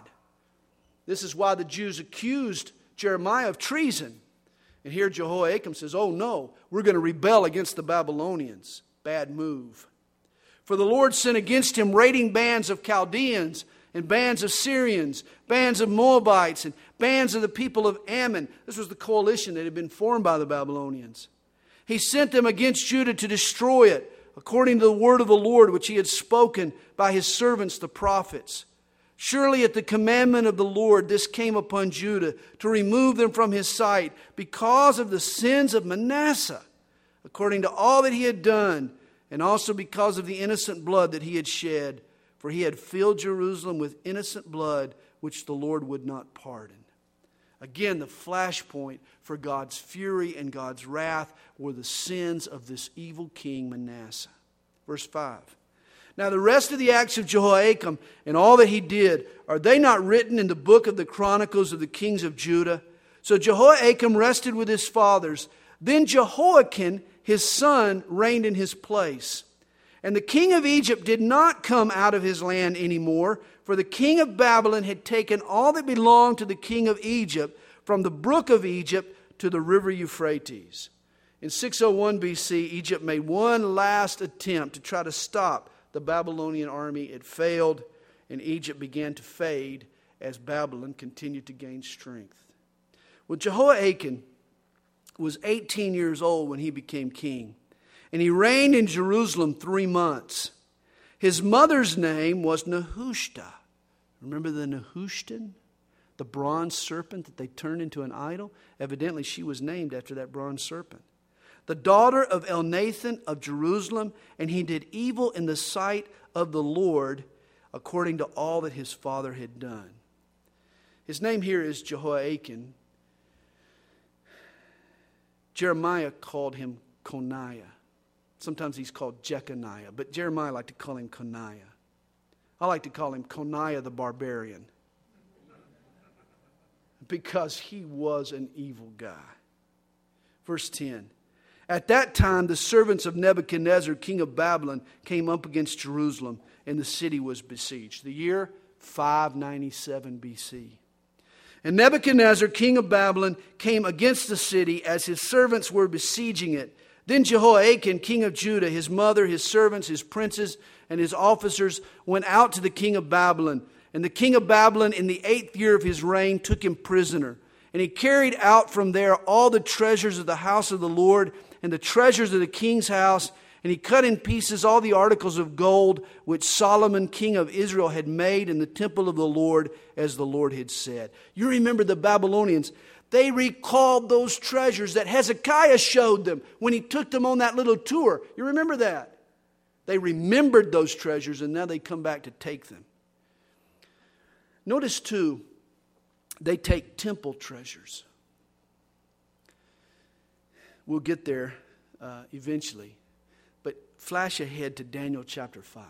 This is why the Jews accused Jeremiah of treason. And here Jehoiakim says, oh no, we're going to rebel against the Babylonians. Bad move. For the Lord sent against him raiding bands of Chaldeans and bands of Syrians, bands of Moabites, and bands of the people of Ammon. This was the coalition that had been formed by the Babylonians. He sent them against Judah to destroy it, according to the word of the Lord, which he had spoken by his servants, the prophets. Surely at the commandment of the Lord this came upon Judah, to remove them from his sight, because of the sins of Manasseh, according to all that he had done, and also because of the innocent blood that he had shed. For he had filled Jerusalem with innocent blood, which the Lord would not pardon. Again, the flashpoint for God's fury and God's wrath were the sins of this evil king Manasseh. Verse five. Now the rest of the acts of Jehoiakim and all that he did, are they not written in the book of the Chronicles of the kings of Judah? So Jehoiakim rested with his fathers. Then Jehoiakim, his son, reigned in his place. And the king of Egypt did not come out of his land anymore, for the king of Babylon had taken all that belonged to the king of Egypt, from the brook of Egypt to the river Euphrates. In six oh one B C, Egypt made one last attempt to try to stop the Babylonian army. It failed, and Egypt began to fade as Babylon continued to gain strength. Well, Jehoiakim was eighteen years old when he became king. And he reigned in Jerusalem three months. His mother's name was Nehushta. Remember the Nehushtan? The bronze serpent that they turned into an idol? Evidently, she was named after that bronze serpent. The daughter of Elnathan of Jerusalem, and he did evil in the sight of the Lord, according to all that his father had done. His name here is Jehoiakim. Jeremiah called him Coniah. Sometimes he's called Jeconiah, but Jeremiah liked to call him Coniah. I like to call him Coniah the barbarian, because he was an evil guy. Verse ten. At that time, the servants of Nebuchadnezzar, king of Babylon, came up against Jerusalem, and the city was besieged. The year five ninety-seven B C. And Nebuchadnezzar, king of Babylon, came against the city as his servants were besieging it. Then Jehoiakim, king of Judah, his mother, his servants, his princes, and his officers went out to the king of Babylon. And the king of Babylon, in the eighth year of his reign, took him prisoner. And he carried out from there all the treasures of the house of the Lord and the treasures of the king's house. And he cut in pieces all the articles of gold which Solomon, king of Israel, had made in the temple of the Lord, as the Lord had said. You remember the Babylonians. They recalled those treasures that Hezekiah showed them when he took them on that little tour. You remember that? They remembered those treasures, and now they come back to take them. Notice, too, they take temple treasures. We'll get there uh, eventually. But flash ahead to Daniel chapter five.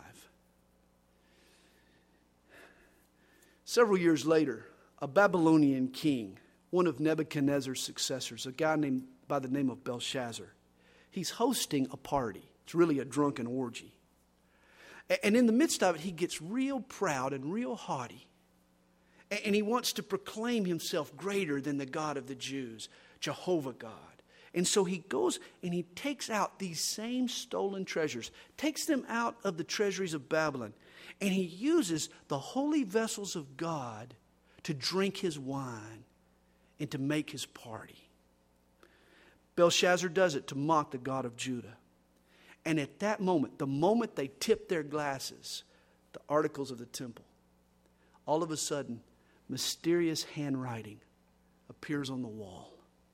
Several years later, a Babylonian king, one of Nebuchadnezzar's successors, a guy named by the name of Belshazzar, he's hosting a party. It's really a drunken orgy. And in the midst of it, he gets real proud and real haughty. And he wants to proclaim himself greater than the God of the Jews, Jehovah God. And so he goes and he takes out these same stolen treasures, takes them out of the treasuries of Babylon, and he uses the holy vessels of God to drink his wine and to make his party. Belshazzar does it to mock the God of Judah. And at that moment, the moment they tip their glasses, the articles of the temple, all of a sudden, mysterious handwriting appears on the wall.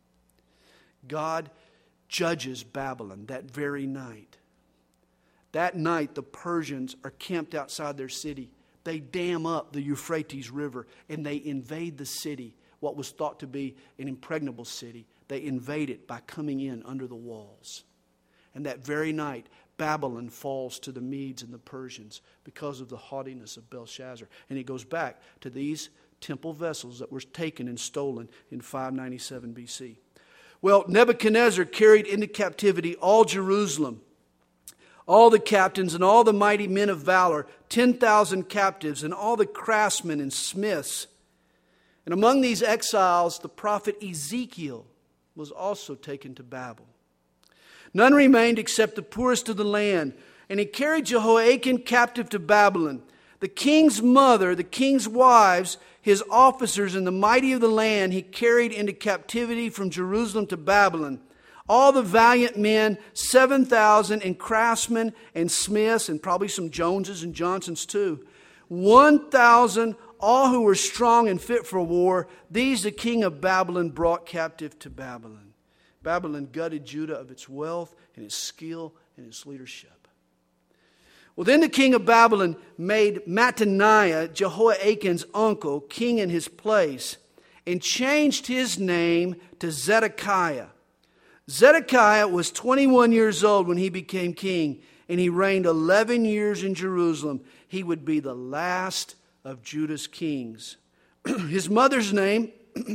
God judges Babylon that very night. That night, the Persians are camped outside their city. They dam up the Euphrates River and they invade the city, what was thought to be an impregnable city. They invade it by coming in under the walls. And that very night, Babylon falls to the Medes and the Persians because of the haughtiness of Belshazzar. And it goes back to these temple vessels that were taken and stolen in five ninety-seven B C. Well, Nebuchadnezzar carried into captivity all Jerusalem, all the captains and all the mighty men of valor, ten thousand captives and all the craftsmen and smiths. And among these exiles, the prophet Ezekiel was also taken to Babel. None remained except the poorest of the land. And he carried Jehoiakim captive to Babylon. The king's mother, the king's wives, his officers, and the mighty of the land he carried into captivity from Jerusalem to Babylon. All the valiant men, seven thousand, and craftsmen and smiths, and probably some Joneses and Johnsons too. one thousand, all who were strong and fit for war. These the king of Babylon brought captive to Babylon. Babylon gutted Judah of its wealth and its skill and its leadership. Well, then the king of Babylon made Mattaniah, Jehoiakim's uncle, king in his place, and changed his name to Zedekiah. Zedekiah was twenty-one years old when he became king, and he reigned eleven years in Jerusalem. He would be the last of Judah's kings. His mother's name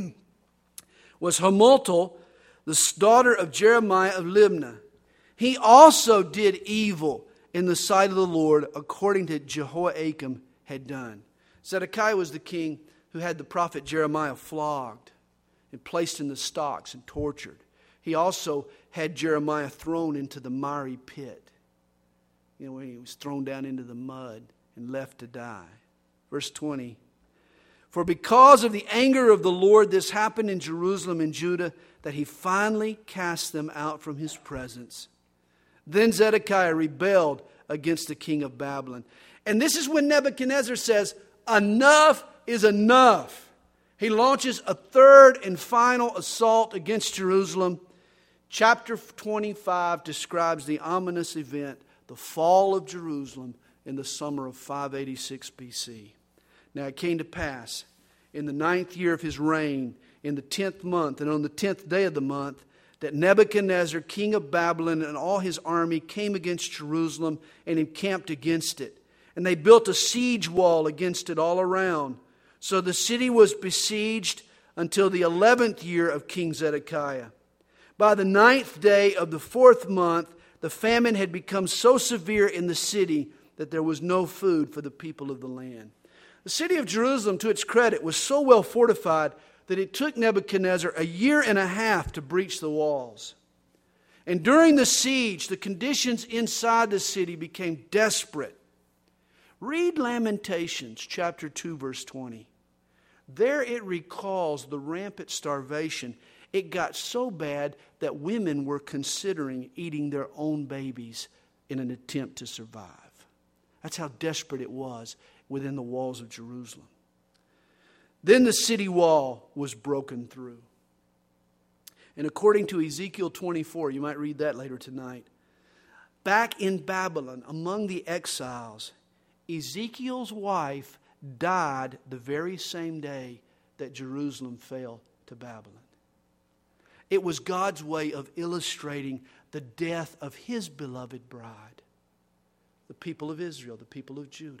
was Hamutal, the daughter of Jeremiah of Libnah. He also did evil in the sight of the Lord, according to Jehoiakim had done. Zedekiah was the king who had the prophet Jeremiah flogged and placed in the stocks and tortured. He also had Jeremiah thrown into the miry pit. You know, when he was thrown down into the mud and left to die. Verse twenty. For because of the anger of the Lord, this happened in Jerusalem and Judah, that he finally cast them out from his presence. Then Zedekiah rebelled against the king of Babylon. And this is when Nebuchadnezzar says, enough is enough. He launches a third and final assault against Jerusalem. Chapter twenty-five describes the ominous event, the fall of Jerusalem in the summer of five eighty-six B C. Now it came to pass in the ninth year of his reign, in the tenth month, and on the tenth day of the month, that Nebuchadnezzar, king of Babylon, and all his army came against Jerusalem and encamped against it. And they built a siege wall against it all around. So the city was besieged until the eleventh year of King Zedekiah. By the ninth day of the fourth month, the famine had become so severe in the city that there was no food for the people of the land. The city of Jerusalem, to its credit, was so well fortified that it took Nebuchadnezzar a year and a half to breach the walls. And during the siege, the conditions inside the city became desperate. Read Lamentations chapter two, verse twenty. There it recalls the rampant starvation. It got so bad that women were considering eating their own babies in an attempt to survive. That's how desperate it was within the walls of Jerusalem. Then the city wall was broken through. And according to Ezekiel twenty-four, you might read that later tonight, back in Babylon, among the exiles, Ezekiel's wife died the very same day that Jerusalem fell to Babylon. It was God's way of illustrating the death of His beloved bride, the people of Israel, the people of Judah.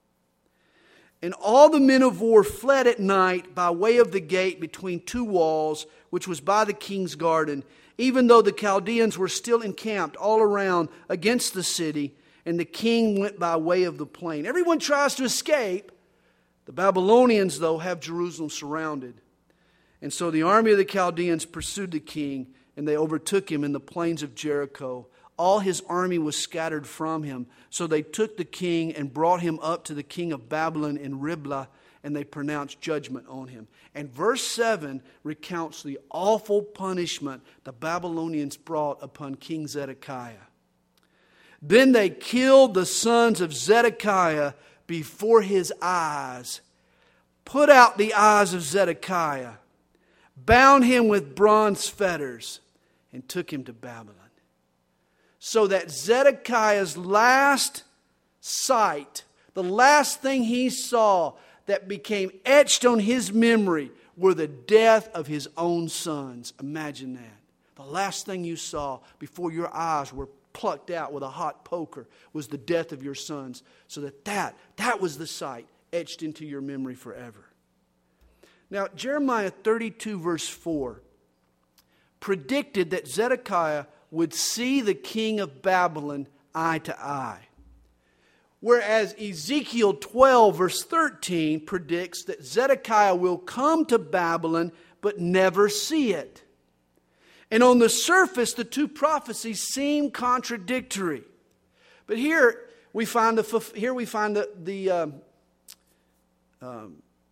And all the men of war fled at night by way of the gate between two walls, which was by the king's garden, even though the Chaldeans were still encamped all around against the city, and the king went by way of the plain. Everyone tries to escape. The Babylonians, though, have Jerusalem surrounded. And so the army of the Chaldeans pursued the king, and they overtook him in the plains of Jericho. All his army was scattered from him. So they took the king and brought him up to the king of Babylon in Riblah, and they pronounced judgment on him. And verse seven recounts the awful punishment the Babylonians brought upon King Zedekiah. Then they killed the sons of Zedekiah before his eyes, put out the eyes of Zedekiah, bound him with bronze fetters, and took him to Babylon. So that Zedekiah's last sight, the last thing he saw that became etched on his memory, were the death of his own sons. Imagine that. The last thing you saw before your eyes were plucked out with a hot poker was the death of your sons. So that that, that was the sight etched into your memory forever. Now, Jeremiah thirty-two verse four predicted that Zedekiah would see the king of Babylon eye to eye. Whereas Ezekiel twelve verse thirteen predicts that Zedekiah will come to Babylon but never see it. And on the surface, the two prophecies seem contradictory. But here we find the here we find the the um, um,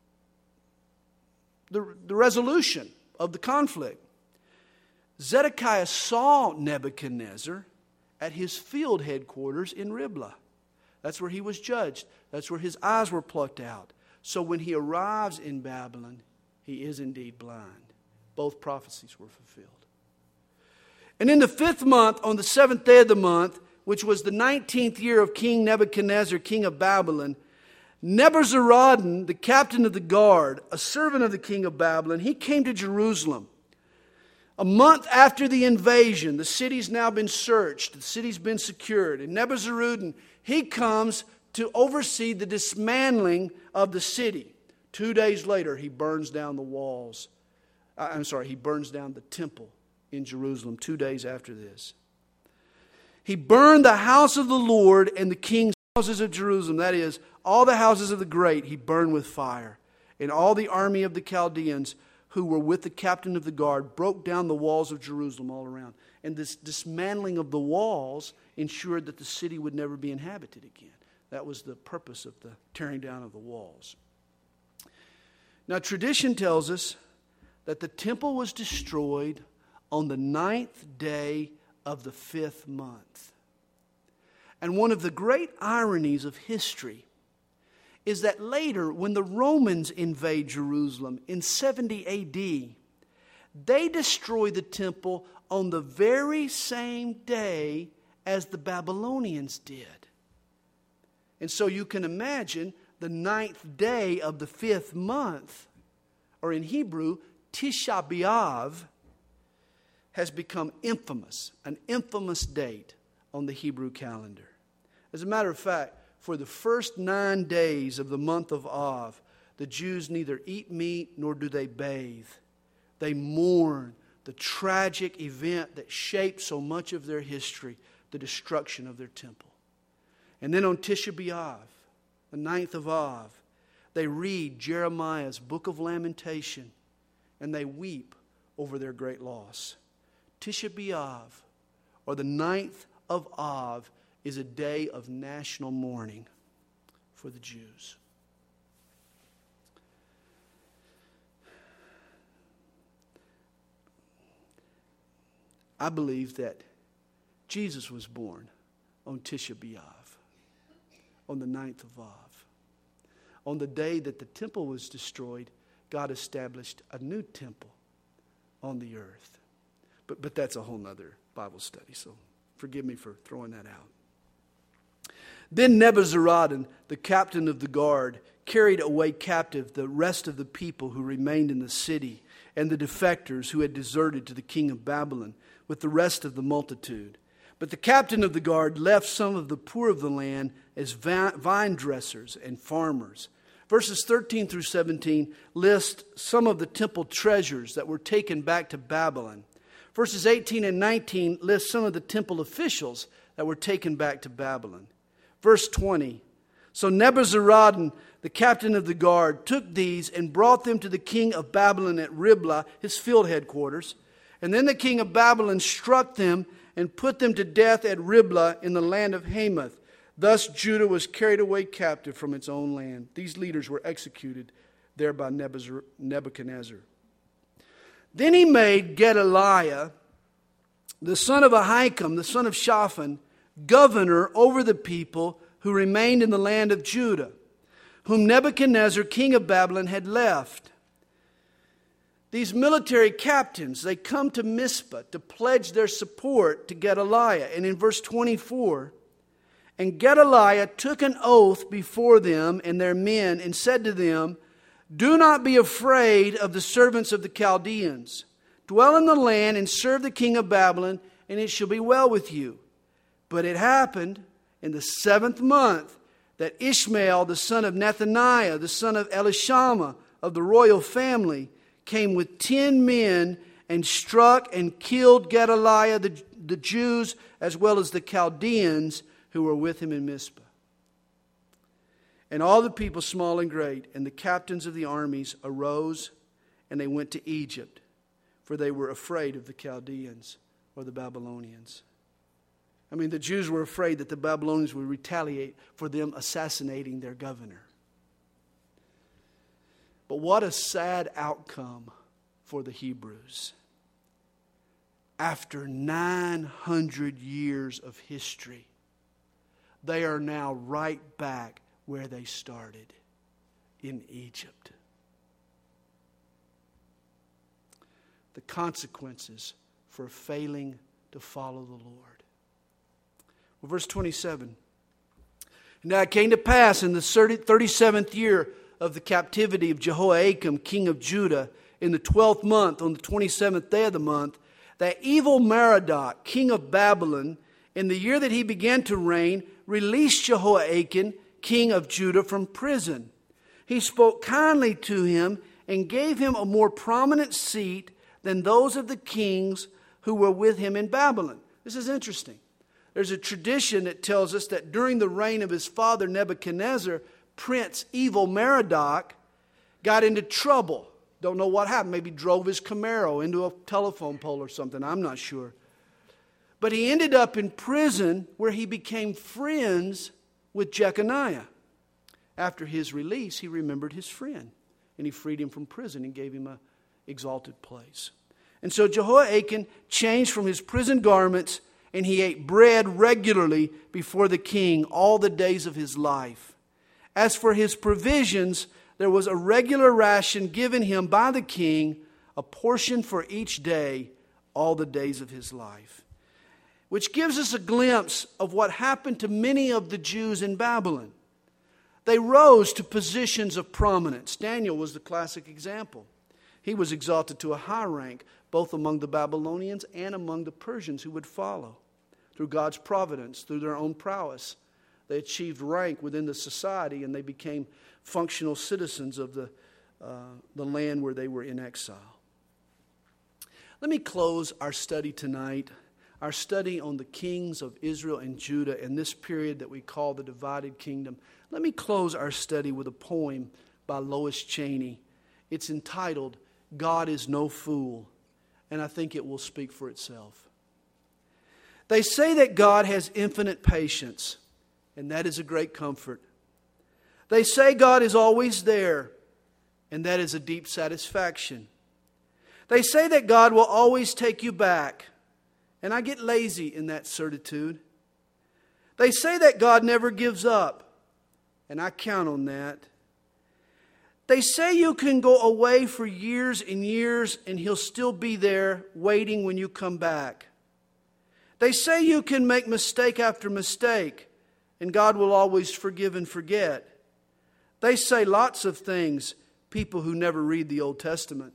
the, the resolution of the conflict. Zedekiah saw Nebuchadnezzar at his field headquarters in Riblah. That's where he was judged. That's where his eyes were plucked out. So when he arrives in Babylon, he is indeed blind. Both prophecies were fulfilled. And in the fifth month, on the seventh day of the month, which was the nineteenth year of King Nebuchadnezzar, king of Babylon, Nebuzaradan, the captain of the guard, a servant of the king of Babylon, he came to Jerusalem. A month after the invasion, the city's now been searched, the city's been secured, and Nebuzaradan, he comes to oversee the dismantling of the city. Two days later, he burns down the walls. I'm sorry, he burns down the temple in Jerusalem two days after this. He burned the house of the Lord and the king's houses of Jerusalem. That is, all the houses of the great he burned with fire. And all the army of the Chaldeans who were with the captain of the guard broke down the walls of Jerusalem all around. And this dismantling of the walls ensured that the city would never be inhabited again. That was the purpose of the tearing down of the walls. Now, tradition tells us that the temple was destroyed on the ninth day of the fifth month. And one of the great ironies of history is that later, when the Romans invade Jerusalem in seventy A D, they destroy the temple on the very same day as the Babylonians did. And so you can imagine the ninth day of the fifth month, or in Hebrew, Tisha B'Av, has become infamous, an infamous date on the Hebrew calendar. As a matter of fact, for the first nine days of the month of Av, the Jews neither eat meat nor do they bathe. They mourn the tragic event that shaped so much of their history, the destruction of their temple. And then on Tisha B'Av, the ninth of Av, they read Jeremiah's book of lamentation and they weep over their great loss. Tisha B'Av, or the ninth of Av, is a day of national mourning for the Jews. I believe that Jesus was born on Tisha B'Av, on the ninth of Av. On the day that the temple was destroyed, God established a new temple on the earth. But, but that's a whole nother Bible study, so forgive me for throwing that out. Then Nebuzaradan, the captain of the guard, carried away captive the rest of the people who remained in the city and the defectors who had deserted to the king of Babylon with the rest of the multitude. But the captain of the guard left some of the poor of the land as vine dressers and farmers. Verses thirteen through seventeen list some of the temple treasures that were taken back to Babylon. Verses eighteen and nineteen list some of the temple officials that were taken back to Babylon. Verse twenty, so Nebuzaradan, the captain of the guard, took these and brought them to the king of Babylon at Riblah, his field headquarters. And then the king of Babylon struck them and put them to death at Riblah in the land of Hamath. Thus Judah was carried away captive from its own land. These leaders were executed there by Nebuchadnezzar. Then he made Gedaliah, the son of Ahikam, the son of Shaphan, governor over the people who remained in the land of Judah, whom Nebuchadnezzar, king of Babylon, had left. These military captains, they come to Mizpah to pledge their support to Gedaliah. And in verse twenty-four, and Gedaliah took an oath before them and their men and said to them, do not be afraid of the servants of the Chaldeans. Dwell in the land and serve the king of Babylon, and it shall be well with you. But it happened in the seventh month that Ishmael, the son of Nethaniah, the son of Elishama of the royal family, came with ten men and struck and killed Gedaliah, the, the Jews, as well as the Chaldeans who were with him in Mizpah. And all the people, small and great, and the captains of the armies arose, and they went to Egypt, for they were afraid of the Chaldeans or the Babylonians. I mean, the Jews were afraid that the Babylonians would retaliate for them assassinating their governor. But what a sad outcome for the Hebrews. After nine hundred years of history, they are now right back where they started, in Egypt. The consequences for failing to follow the Lord. Well, verse twenty-seven. Now it came to pass in the thirty-seventh year of the captivity of Jehoiakim, king of Judah, in the twelfth month, on the twenty-seventh day of the month, that evil Merodach, king of Babylon, in the year that he began to reign, released Jehoiakim, king of Judah, from prison. He spoke kindly to him and gave him a more prominent seat than those of the kings who were with him in Babylon. This is interesting. There's a tradition that tells us that during the reign of his father Nebuchadnezzar, Prince Evil Merodach got into trouble. Don't know what happened. Maybe drove his Camaro into a telephone pole or something. I'm not sure. But he ended up in prison where he became friends with Jeconiah. After his release, he remembered his friend. And he freed him from prison and gave him an exalted place. And so Jehoiakim changed from his prison garments, and he ate bread regularly before the king all the days of his life. As for his provisions, there was a regular ration given him by the king, a portion for each day, all the days of his life. Which gives us a glimpse of what happened to many of the Jews in Babylon. They rose to positions of prominence. Daniel was the classic example. He was exalted to a high rank, both among the Babylonians and among the Persians who would follow. Through God's providence, through their own prowess, they achieved rank within the society, and they became functional citizens of the, uh, the land where they were in exile. Let me close our study tonight, our study on the kings of Israel and Judah in this period that we call the divided kingdom. Let me close our study with a poem by Lois Cheney. It's entitled, God is No Fool, and I think it will speak for itself. They say that God has infinite patience, and that is a great comfort. They say God is always there, and that is a deep satisfaction. They say that God will always take you back, and I get lazy in that certitude. They say that God never gives up, and I count on that. They say you can go away for years and years, and He'll still be there waiting when you come back. They say you can make mistake after mistake, and God will always forgive and forget. They say lots of things, people who never read the Old Testament.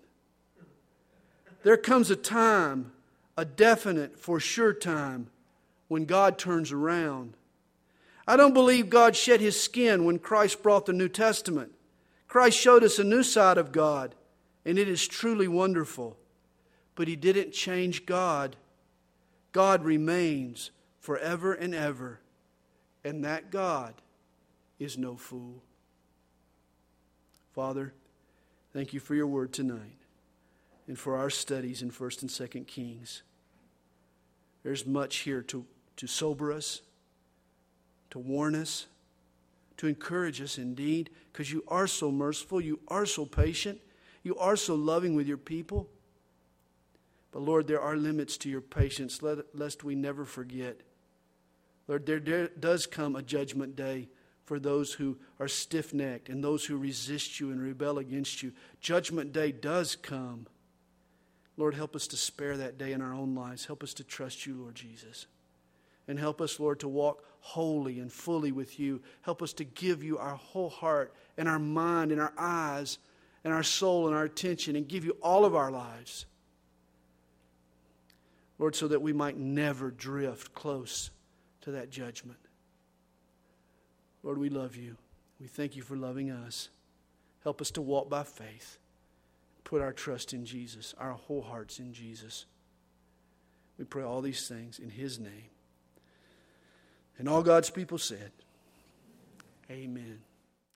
There comes a time, a definite, for sure time, when God turns around. I don't believe God shed His skin when Christ brought the New Testament. Christ showed us a new side of God, and it is truly wonderful. But He didn't change God. God remains forever and ever, and that God is no fool. Father, thank You for Your word tonight and for our studies in First and Second Kings. There's much here to, to sober us, to warn us, to encourage us indeed, because You are so merciful, You are so patient, You are so loving with Your people. But Lord, there are limits to Your patience, lest we never forget. Lord, there, there does come a judgment day for those who are stiff-necked and those who resist You and rebel against You. Judgment day does come. Lord, help us to spare that day in our own lives. Help us to trust You, Lord Jesus. And help us, Lord, to walk wholly and fully with You. Help us to give You our whole heart and our mind and our eyes and our soul and our attention, and give You all of our lives. Lord, so that we might never drift close to that judgment. Lord, we love You. We thank You for loving us. Help us to walk by faith. Put our trust in Jesus, our whole hearts in Jesus. We pray all these things in His name. And all God's people said, Amen.